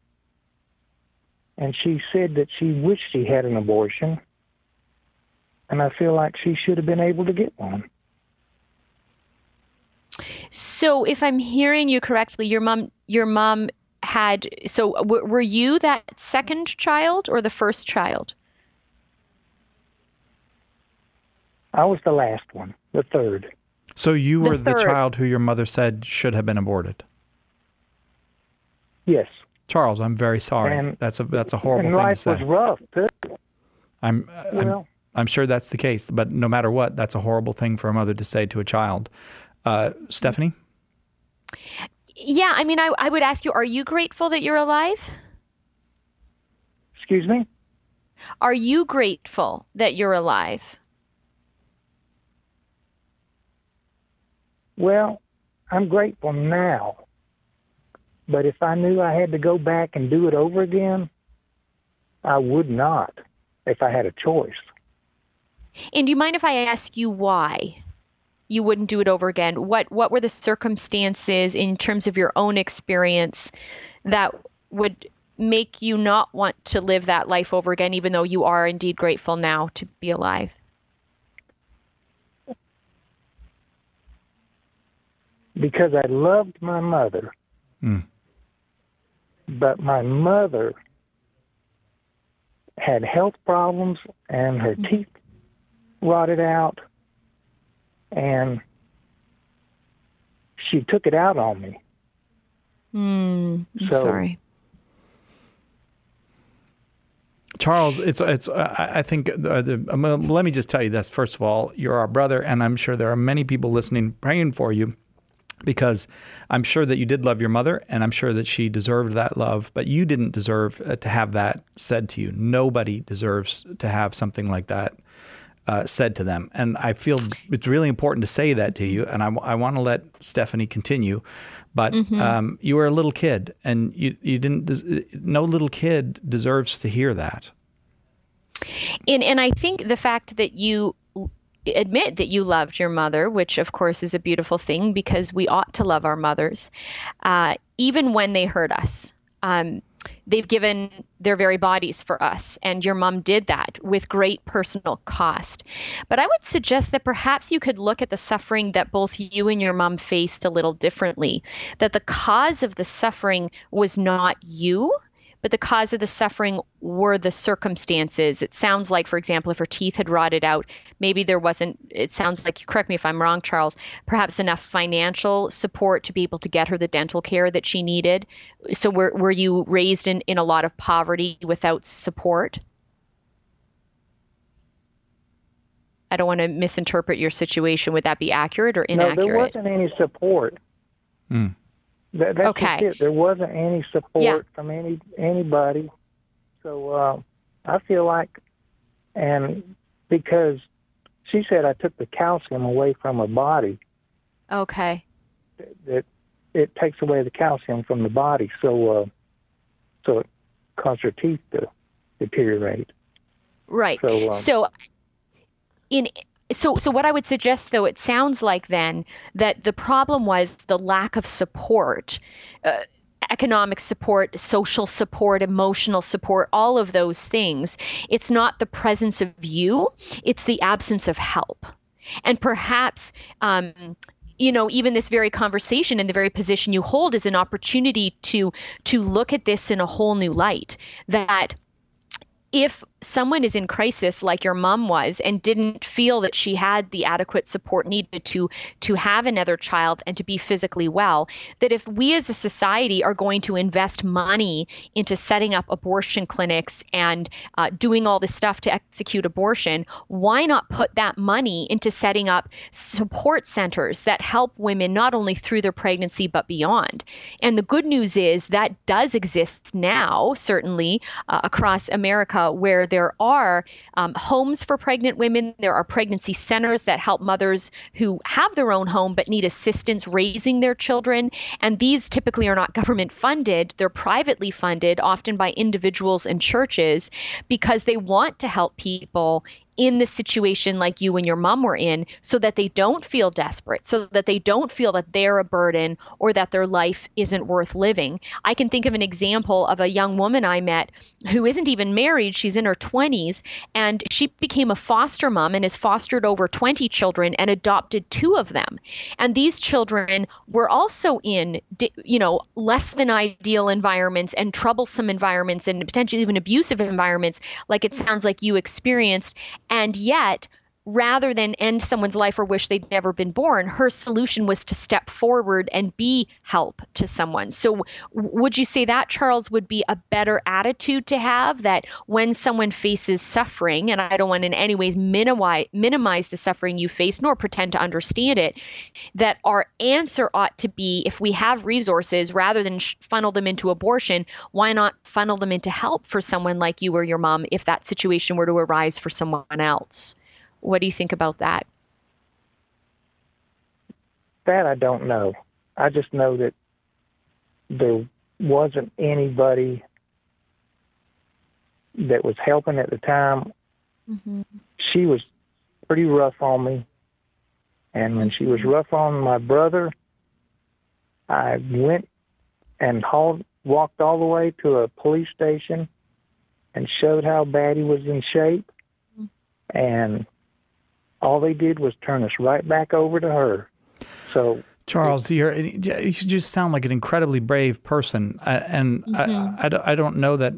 [SPEAKER 14] and she said that she wished she had an abortion, and I feel like she should have been able to get one.
[SPEAKER 2] So if I'm hearing you correctly, your mom had, so were you that second child or the first child?
[SPEAKER 14] I was the last one, the third.
[SPEAKER 1] So you were the child who your mother said should have been aborted?
[SPEAKER 14] Yes.
[SPEAKER 1] Charles, I'm very sorry. And that's a horrible thing to say.
[SPEAKER 14] And life was rough, too.
[SPEAKER 1] I'm sure that's the case, but no matter what, that's a horrible thing for a mother to say to a child. Stephanie?
[SPEAKER 2] Yeah, I mean, I would ask you, are you grateful that you're alive?
[SPEAKER 14] Excuse me?
[SPEAKER 2] Are you grateful that you're alive?
[SPEAKER 14] Well, I'm grateful now. But if I knew I had to go back and do it over again, I would not if I had a choice.
[SPEAKER 2] And do you mind if I ask you why you wouldn't do it over again? What were the circumstances in terms of your own experience that would make you not want to live that life over again, even though you are indeed grateful now to be alive?
[SPEAKER 14] Because I loved my mother. But my mother had health problems and her teeth rotted out, and she took it out on me.
[SPEAKER 2] I'm sorry.
[SPEAKER 1] Charles, I think, let me just tell you this. First of all, you're our brother, and I'm sure there are many people listening praying for you, because I'm sure that you did love your mother, and I'm sure that she deserved that love, but you didn't deserve to have that said to you. Nobody deserves to have something like that said to them. And I feel it's really important to say that to you, and I want to let Stephanie continue. But you were a little kid, and you didn't. No little kid deserves to hear that.
[SPEAKER 2] And I think the fact that you admit that you loved your mother, which of course is a beautiful thing, because we ought to love our mothers, even when they hurt us. They've given their very bodies for us, and your mom did that with great personal cost. But I would suggest that perhaps you could look at the suffering that both you and your mom faced a little differently, that the cause of the suffering was not you, but the cause of the suffering were the circumstances. It sounds like, for example, if her teeth had rotted out, maybe there wasn't, it sounds like, correct me if I'm wrong, Charles, perhaps enough financial support to be able to get her the dental care that she needed. So were you raised in a lot of poverty without support? I don't want to misinterpret your situation. Would that be accurate or inaccurate?
[SPEAKER 14] No, there wasn't any support. That's
[SPEAKER 2] okay.
[SPEAKER 14] Just it. There wasn't any support from anybody. So I feel like, and because she said I took the calcium away from her body.
[SPEAKER 2] Okay.
[SPEAKER 14] That it takes away the calcium from the body, so it caused her teeth to deteriorate.
[SPEAKER 2] Right. So what I would suggest, though, it sounds like then that the problem was the lack of support economic support, social support, emotional support, all of those things. It's not the presence of you, it's the absence of help. And perhaps, even this very conversation and the very position you hold is an opportunity to look at this in a whole new light, that if someone is in crisis like your mom was and didn't feel that she had the adequate support needed to have another child and to be physically well, that if we as a society are going to invest money into setting up abortion clinics and doing all this stuff to execute abortion, why not put that money into setting up support centers that help women not only through their pregnancy but beyond? And the good news is that does exist now, certainly across America, where there are homes for pregnant women. There are pregnancy centers that help mothers who have their own home but need assistance raising their children. And these typically are not government funded. They're privately funded, often by individuals and churches, because they want to help people in the situation like you and your mom were in, so that they don't feel desperate, so that they don't feel that they're a burden or that their life isn't worth living. I can think of an example of a young woman I met who isn't even married. She's in her 20s, and she became a foster mom and has fostered over 20 children and adopted 2 of them. And these children were also in, less than ideal environments and troublesome environments and potentially even abusive environments, like it sounds like you experienced. And yet, rather than end someone's life or wish they'd never been born, her solution was to step forward and be help to someone. So would you say that, Charles, would be a better attitude to have, that when someone faces suffering, and I don't want in any ways minimize the suffering you face nor pretend to understand it, that our answer ought to be, if we have resources, rather than funnel them into abortion, why not funnel them into help for someone like you or your mom if that situation were to arise for someone else? What do you think about that?
[SPEAKER 14] That I don't know. I just know that there wasn't anybody that was helping at the time. Mm-hmm. She was pretty rough on me. And when she was rough on my brother, I went and walked all the way to a police station and showed how bad he was in shape. Mm-hmm. And all they did was turn us right back over to her. So,
[SPEAKER 1] Charles, you just sound like an incredibly brave person, and mm-hmm. I don't know that.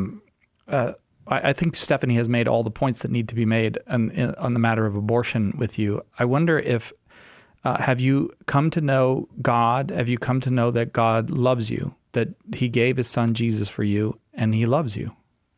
[SPEAKER 1] I think Stephanie has made all the points that need to be made on the matter of abortion with you. I wonder if have you come to know God? Have you come to know that God loves you, that He gave His Son Jesus for you, and He loves you?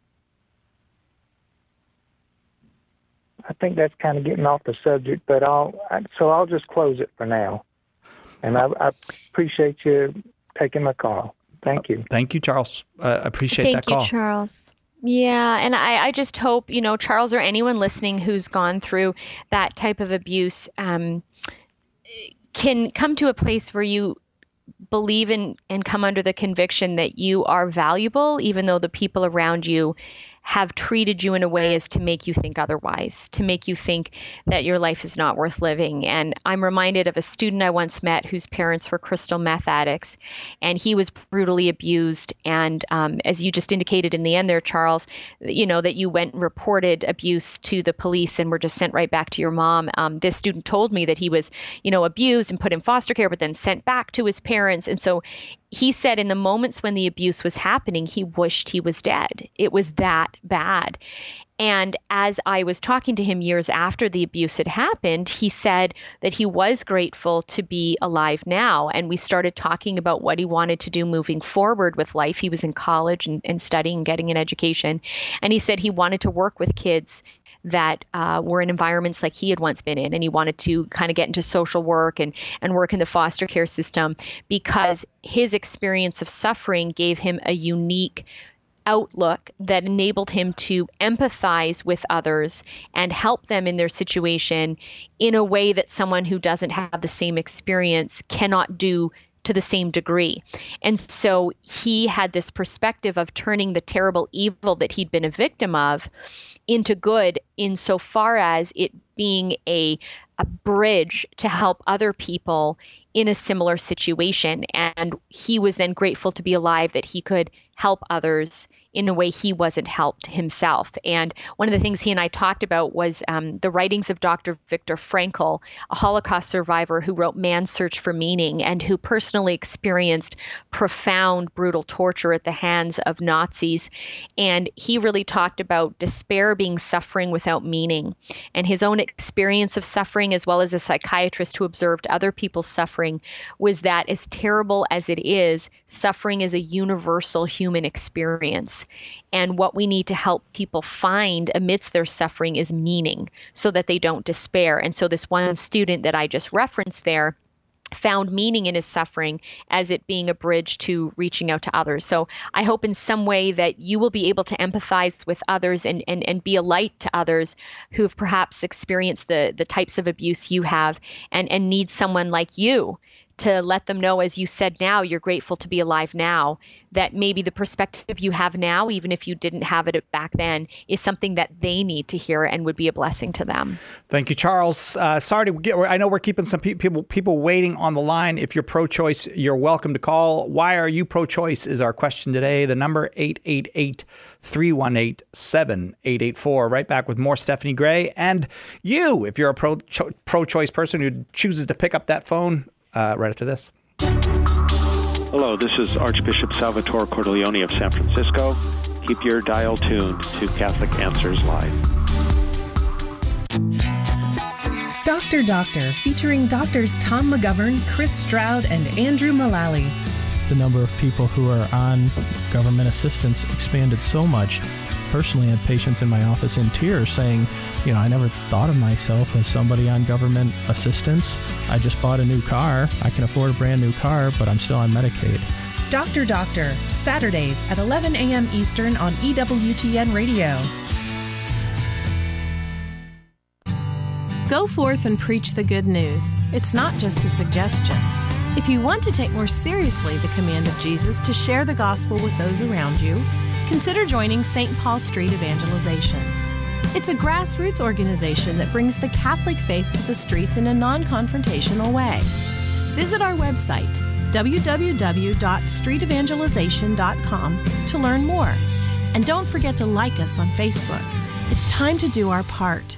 [SPEAKER 14] I think that's kind of getting off the subject, but I'll just close it for now. And I appreciate you taking my call. Thank you.
[SPEAKER 1] Thank you, Charles. Appreciate that call.
[SPEAKER 2] Thank you, Charles. Yeah, and I just hope, Charles, or anyone listening who's gone through that type of abuse can come to a place where you believe in and come under the conviction that you are valuable, even though the people around you have treated you in a way as to make you think otherwise, to make you think that your life is not worth living. And I'm reminded of a student I once met whose parents were crystal meth addicts, and he was brutally abused. And as you just indicated in the end there, Charles, that you went and reported abuse to the police and were just sent right back to your mom. This student told me that he was, abused and put in foster care, but then sent back to his parents. And so he said in the moments when the abuse was happening, he wished he was dead. It was that bad. And as I was talking to him years after the abuse had happened, he said that he was grateful to be alive now. And we started talking about what he wanted to do moving forward with life. He was in college and studying and getting an education. And he said he wanted to work with kids that were in environments like he had once been in. And he wanted to kind of get into social work and work in the foster care system, because his experience of suffering gave him a unique outlook that enabled him to empathize with others and help them in their situation in a way that someone who doesn't have the same experience cannot do to the same degree. And so he had this perspective of turning the terrible evil that he'd been a victim of into good, insofar as it being a bridge to help other people in a similar situation. And he was then grateful to be alive, that he could help others in a way he wasn't helped himself. And one of the things he and I talked about was the writings of Dr. Viktor Frankl, a Holocaust survivor who wrote Man's Search for Meaning and who personally experienced profound, brutal torture at the hands of Nazis. And he really talked about despair being suffering without meaning. And his own experience of suffering, as well as a psychiatrist who observed other people's suffering, was that as terrible as it is, suffering is a universal human experience. And what we need to help people find amidst their suffering is meaning, so that they don't despair. And so this one student that I just referenced there found meaning in his suffering as it being a bridge to reaching out to others. So I hope in some way that you will be able to empathize with others and be a light to others who've perhaps experienced the types of abuse you have and need someone like you to let them know, as you said now, you're grateful to be alive now, that maybe the perspective you have now, even if you didn't have it back then, is something that they need to hear and would be a blessing to them.
[SPEAKER 1] Thank you, Charles. Sorry to get, I know we're keeping some people waiting on the line. If you're pro-choice, you're welcome to call. Why are you pro-choice is our question today. The number 888-318-7884. Right back with more Stephanie Gray. And you, if you're a pro-choice person who chooses to pick up that phone, right after this.
[SPEAKER 15] Hello, this is Archbishop Salvatore Cordileone of San Francisco. Keep your dial tuned to Catholic Answers Live.
[SPEAKER 16] Doctor, featuring Doctors Tom McGovern, Chris Stroud, and Andrew Mullally.
[SPEAKER 17] The number of people who are on government assistance expanded so much. Personally, I had patients in my office in tears saying, I never thought of myself as somebody on government assistance. I just bought a new car. I can afford a brand new car, but I'm still on Medicaid.
[SPEAKER 16] Doctor, Saturdays at 11 a.m. Eastern on EWTN Radio.
[SPEAKER 11] Go forth and preach the good news. It's not just a suggestion. If you want to take more seriously the command of Jesus to share the gospel with those around you, consider joining St. Paul Street Evangelization. It's a grassroots organization that brings the Catholic faith to the streets in a non-confrontational way. Visit our website, www.streetevangelization.com, to learn more. And don't forget to like us on Facebook. It's time to do our part.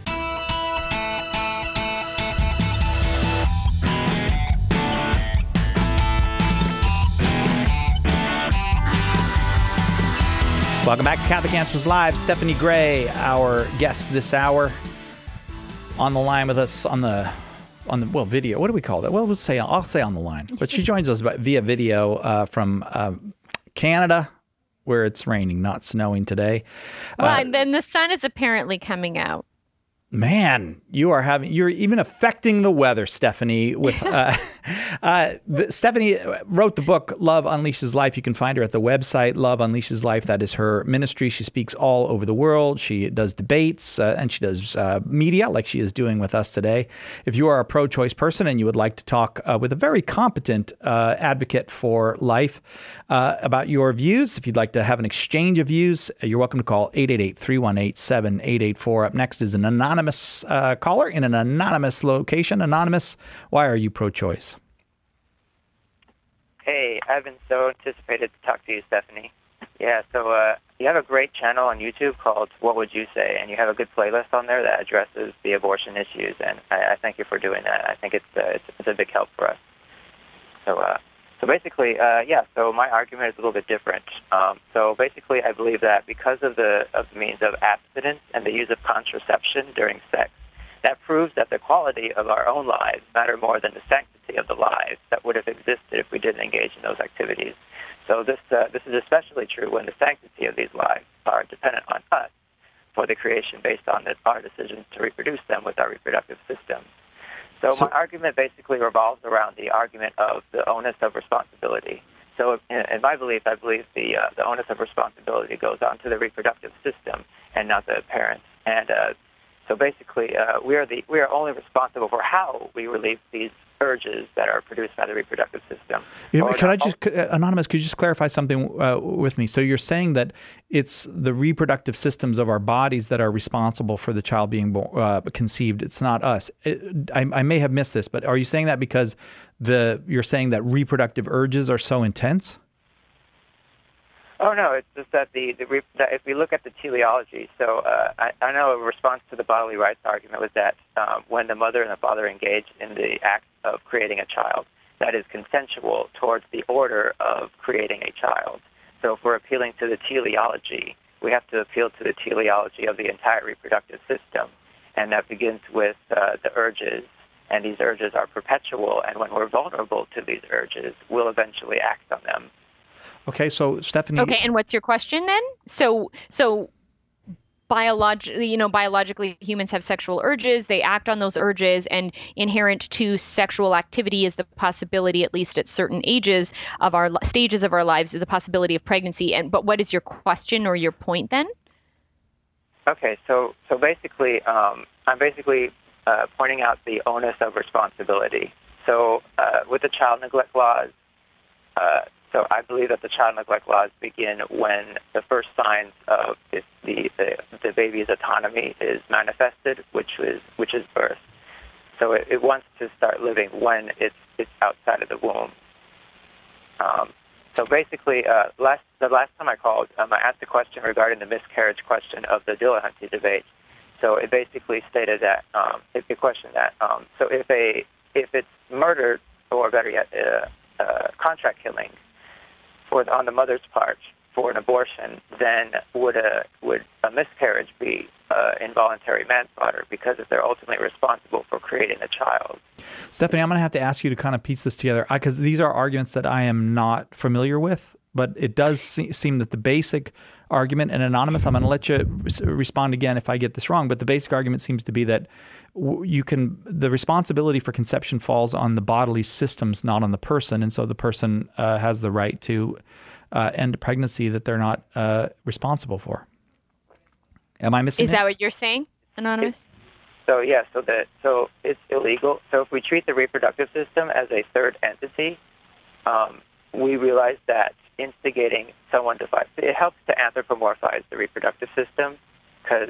[SPEAKER 1] Welcome back to Catholic Answers Live. Stephanie Gray, our guest this hour, on the line with us on the video. What do we call that? Well, I'll say on the line. But she joins us via video from Canada, where it's raining, not snowing today.
[SPEAKER 2] Well, and then the sun is apparently coming out.
[SPEAKER 1] Man, you're even affecting the weather, Stephanie. With Stephanie wrote the book Love Unleashes Life. You can find her at the website Love Unleashes Life. That is her ministry. She speaks all over the world. She does debates and she does media like she is doing with us today. If you are a pro-choice person and you would like to talk with a very competent advocate for life about your views, if you'd like to have an exchange of views, you're welcome to call 888-318-7884. Up next is an anonymous caller in an anonymous location. Anonymous, why are you pro-choice?
[SPEAKER 18] Hey, I've been so anticipated to talk to you, Stephanie. Yeah, so you have a great channel on YouTube called What Would You Say? And you have a good playlist on there that addresses the abortion issues, and I thank you for doing that. I think it's a big help for us. So basically, so my argument is a little bit different. So basically, I believe that because of the means of abstinence and the use of contraception during sex, that proves that the quality of our own lives matter more than the sanctity of the lives that would have existed if we didn't engage in those activities. So this is especially true when the sanctity of these lives are dependent on us for the creation based on our decisions to reproduce them with our reproductive systems. So my argument basically revolves around the argument of the onus of responsibility. So in my belief, I believe the onus of responsibility goes on to the reproductive system and not the parents. And so basically, we are only responsible for how we release these urges that are produced by the reproductive system.
[SPEAKER 1] Anonymous, could you just clarify something with me? So you're saying that it's the reproductive systems of our bodies that are responsible for the child being conceived. It's not us. I may have missed this, but are you saying that because you're saying that reproductive urges are so intense?
[SPEAKER 18] Oh, no, it's just that that if we look at the teleology, so I know a response to the bodily rights argument was that when the mother and the father engage in the act of creating a child, that is consensual towards the order of creating a child. So if we're appealing to the teleology, we have to appeal to the teleology of the entire reproductive system, and that begins with the urges, and these urges are perpetual, and when we're vulnerable to these urges, we'll eventually act on them.
[SPEAKER 1] Okay, so Stephanie.
[SPEAKER 2] Okay, and what's your question then? So biologically, humans have sexual urges. They act on those urges, and inherent to sexual activity is the possibility, at least at certain ages of our stages of our lives, the possibility of pregnancy. But what is your question or your point then?
[SPEAKER 18] Okay, so basically, I'm pointing out the onus of responsibility. So with the child neglect laws. So I believe that the child neglect laws begin when the first signs of the baby's autonomy is manifested, which is birth. So it wants to start living when it's outside of the womb. So basically, the last time I called, I asked a question regarding the miscarriage question of the Dillahunty debate. So it basically stated that it questioned that. So if it's murder, or better yet, contract killing on the mother's part for an abortion, then would a miscarriage be involuntary manslaughter, because if they're ultimately responsible for creating a child?
[SPEAKER 1] Stephanie, I'm going to have to ask you to kind of piece this together, because these are arguments that I am not familiar with, but it does seem that the basic argument, and Anonymous, I'm going to let you respond again if I get this wrong, but the basic argument seems to be that the responsibility for conception falls on the bodily systems, not on the person, and so the person has the right to end a pregnancy that they're not responsible for. Am I missing?
[SPEAKER 2] Is that what you're saying, Anonymous?
[SPEAKER 18] So it's illegal. So if we treat the reproductive system as a third entity, we realize that instigating someone to fight, it helps to anthropomorphize the reproductive system, because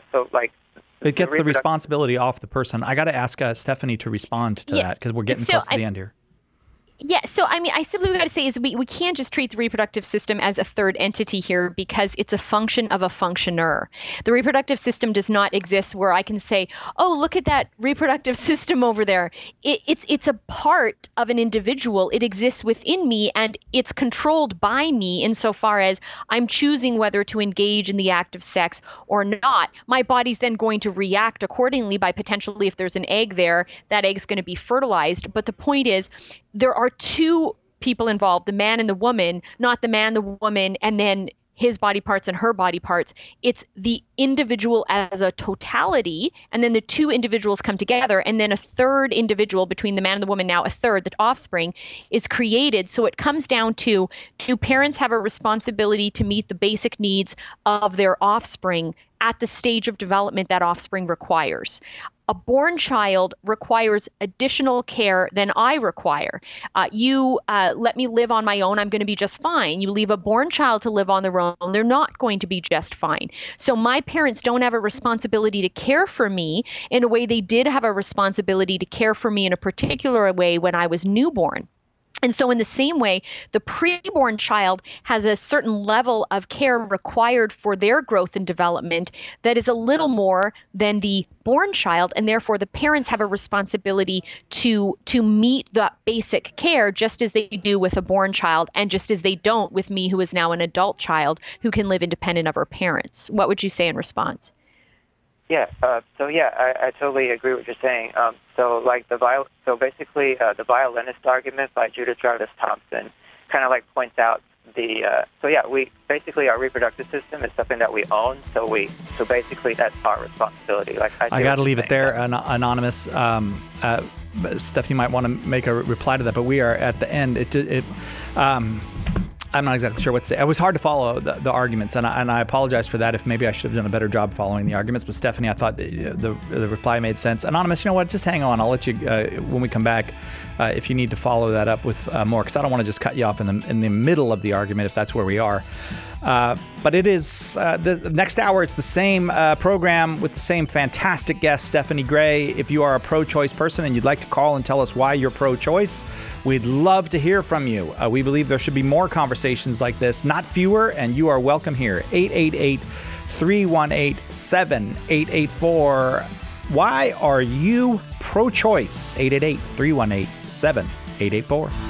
[SPEAKER 1] it gets the responsibility off the person. I got to ask Stephanie to respond to that, because we're getting close to the end here.
[SPEAKER 2] Yeah, so I mean, I simply got to say is we can't just treat the reproductive system as a third entity here, because it's a function of a functioner. The reproductive system does not exist where I can say, oh, look at that reproductive system over there. It's a part of an individual. It exists within me, and it's controlled by me insofar as I'm choosing whether to engage in the act of sex or not. My body's then going to react accordingly by potentially, if there's an egg there, that egg's going to be fertilized. But the point is, there are two people involved, the man and the woman, not the man, the woman, and then his body parts and her body parts. It's the individual as a totality, and then the two individuals come together, and then a third individual between the man and the woman, now a third, the offspring, is created. So it comes down to, do parents have a responsibility to meet the basic needs of their offspring at the stage of development that offspring requires? A born child requires additional care than I require. You let me live on my own, I'm going to be just fine. You leave a born child to live on their own, they're not going to be just fine. So my parents don't have a responsibility to care for me in a way they did have a responsibility to care for me in a particular way when I was newborn. And so in the same way, the preborn child has a certain level of care required for their growth and development that is a little more than the born child, and therefore the parents have a responsibility to meet that basic care, just as they do with a born child, and just as they don't with me, who is now an adult child who can live independent of her parents. What would you say in response?
[SPEAKER 18] Yeah. I totally agree with what you're saying. The violinist argument by Judith Jarvis Thompson kind of points out our reproductive system is something that we own. So basically that's our responsibility.
[SPEAKER 1] I got to leave it there, Anonymous. Stephanie might want to make a reply to that, but we are at the end. I'm not exactly sure what to say. It was hard to follow the arguments, and I apologize for that if maybe I should have done a better job following the arguments. But Stephanie, I thought the reply made sense. Anonymous, you know what? Just hang on. I'll let you, when we come back, if you need to follow that up with more, because I don't want to just cut you off in the middle of the argument if that's where we are. But it is the next hour. It's the same program with the same fantastic guest, Stephanie Gray. If you are a pro-choice person and you'd like to call and tell us why you're pro-choice, we'd love to hear from you. We believe there should be more conversations like this, not fewer, and you are welcome here. 888-318-7884. Why are you pro-choice? 888-318-7884.